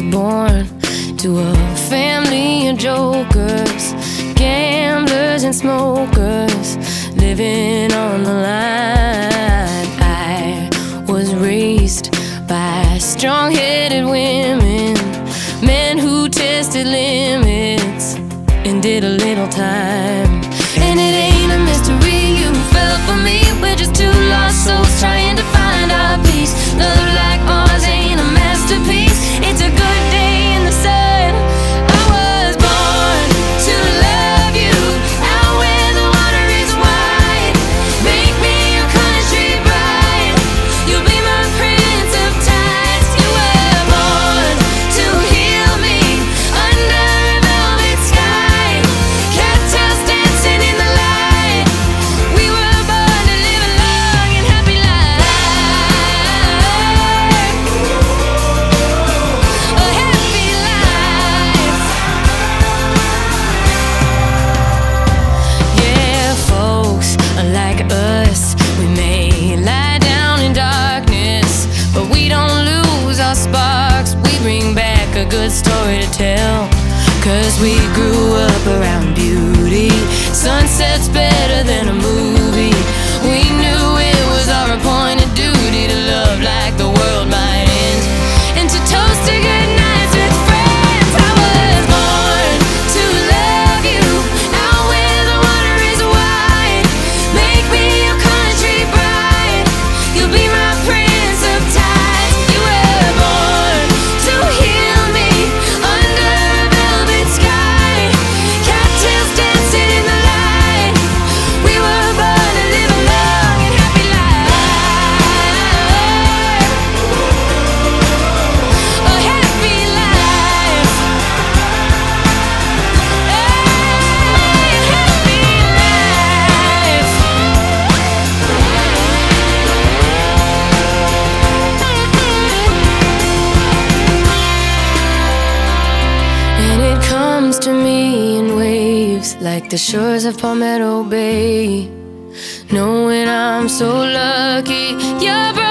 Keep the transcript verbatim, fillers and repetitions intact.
born to a family of jokers, gamblers and smokers, living on the line. I was raised by strong-headed women, men who tested limits and did a little time. And it ain't a mystery you fell for me. We're just two lost souls trying to find our peace. Love like ours ain't a masterpiece. It's a good day in the sun. I was born to love you, out where the water is wide. Make me your country bride. You'll be my prince of tides. You were born to heal me under a velvet sky. Cattails dancing in the light. We were born to live a long and happy life. A happy life. Yeah, folks like us, we may lie down in darkness, but we don't lose our sparks. We bring back a good story to tell, 'cause we grew up around beauty. Sunset's better than a movie. We knew it was our appointed duty to love like the world might end, and to toast to good nights with friends. I was born to love you, out where the water is wide. Make me your country bride. You'll be my prince of tides. You were born to heal me under a velvet sky. Cattails dancing in the light. We were born to live a long and happy life. A happy life. A happy life. And it comes to me in waves like the shores of Palmetto Bay, knowing I'm so lucky you're